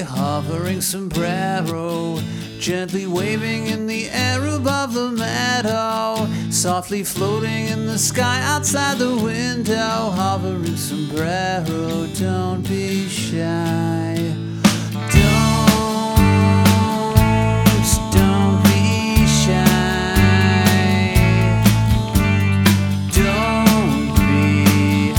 hovering sombrero, gently waving in the air above the meadow, softly floating in the sky outside the window. Hovering sombrero, don't be shy. Don't be shy. Don't be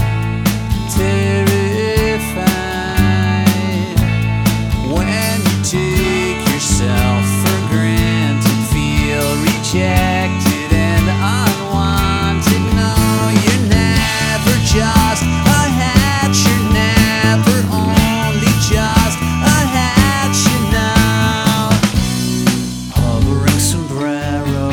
terrified when you take yourself for granted, feel rejected and unwanted. No, you're never just a hatch, you're never only just a hatch, you know. Hovering sombrero,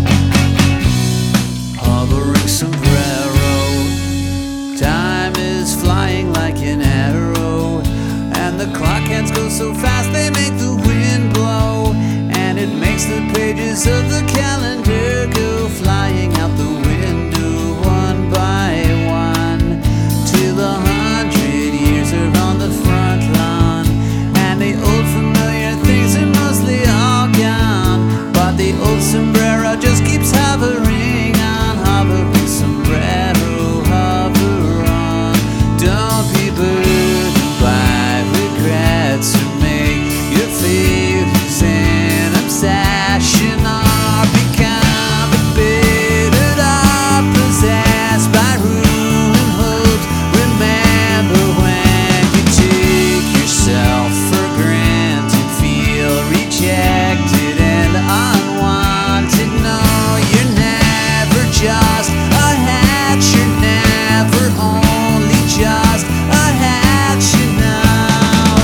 hovering sombrero. Time is flying like an arrow, and the clock hands go so fast they make the wind blow, and it makes the pages of the calendar go flying out the window one by one, till 100 years are on the front lawn, and the old familiar things are mostly all gone, but the old sombrero just keeps hovering on. Hovering sombrero, hover on. Don't be burdened by regrets or make your feelings an obsession, or become embittered or possessed by ruined hopes. Remember, when you take yourself for granted, feel rejected and unwanted. No, you're never just a hatch, you're never only just a hatch, you know.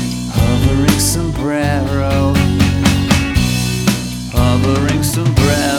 Hovering sombrero, hovering sombrero.